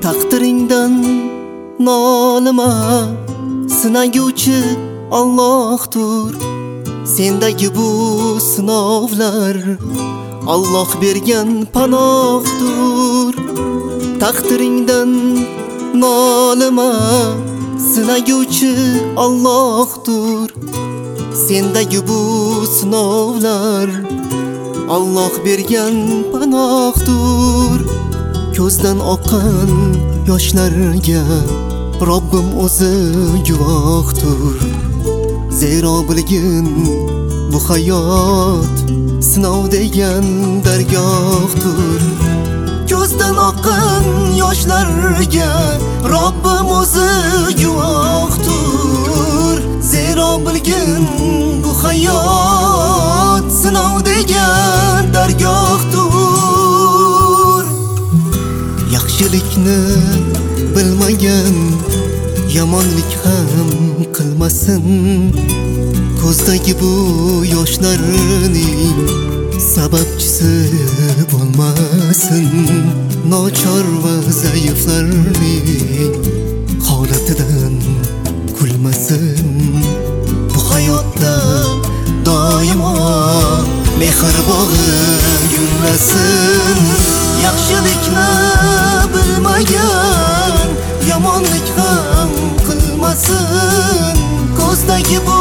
Taqdiringdan nolima, sinaguvchi Allohdir. Sendagi bu sinovlar Alloh bergan panohdir. Taqdiringdan nolima, sinaguvchi Allohdir. Sendagi bu sinovlar Alloh bergan panohdir. Ko'zdan oqqan yoshlarga Robbim o'zi guvohdir. Zero bilgin bu hayot sinov degan dargohdir. Ko'zdan oqqan yoshlarga Robbim o'zi guvohdir. Zero bilgin bu hayot sinov degan dargohdir. Yaxshilikni bilmagan yomonlik ham qilmasin. Ko'zdagi bu yoshlarning sababchisi bo'lmasin. Nochor va zaiflarning holatidan kulmasin. Bu hayotda doimo mehr bog'i gullasin. Yaxshilikni bilmagan yomonlik ham qilmasin. Ko'zdagi bu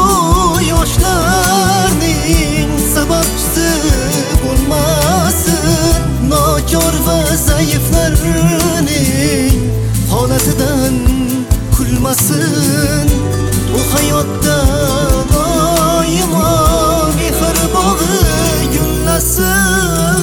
yoshlarning sababchisi bo'lmasin. Nochor va zaiflarning holatidan kulmasin. Bu hayotda doimo mehr bog'i gullasin.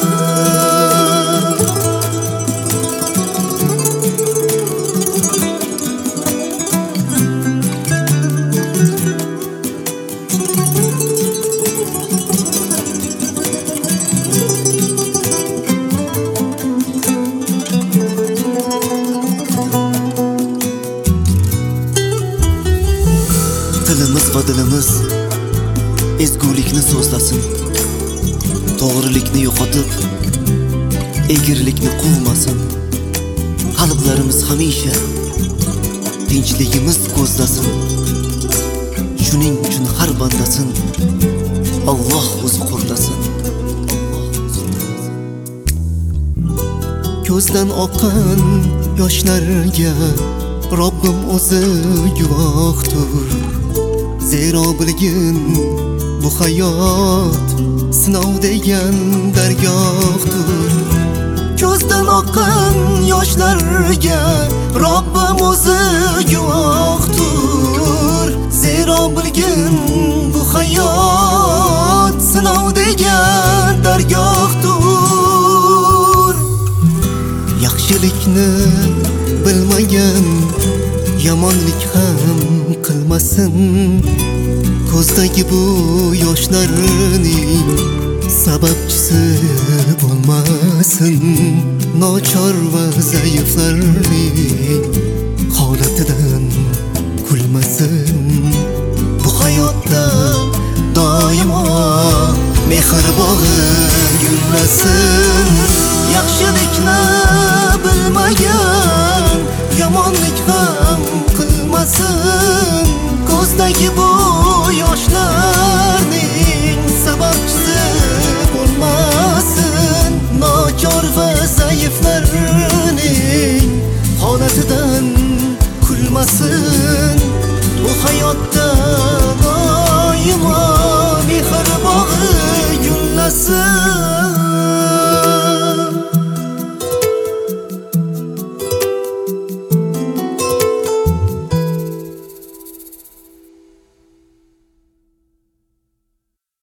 Tilimiz va dilimiz ezgulikni so'zlasin. To'g'rilikni yo'qotib, egrilikni quvmasin. Qalblarimiz hamisha tinchligimiz ko'zlasin. Shuning uchun har bandasin Alloh o'zi qo'llasin. Ko'zdan oqqan yoshlarga Robbim o'zi guvohdir. Zero bilgin bu hayot sinov degan dargohdir. Ko'zdan oqqan yoshlarga Robbim o'zi guvohdir. Zero bilgin bu hayot sinov degan dargohdir. Yaxshilikni bilmagan yomonlik ham qilmasin. Ko'zdagi bu yoshlarning sababchisi bo'lmasin. Nochor va zaiflarning holatidan kulmasin. Bu hayotda doimo mehr bog'i gullasin.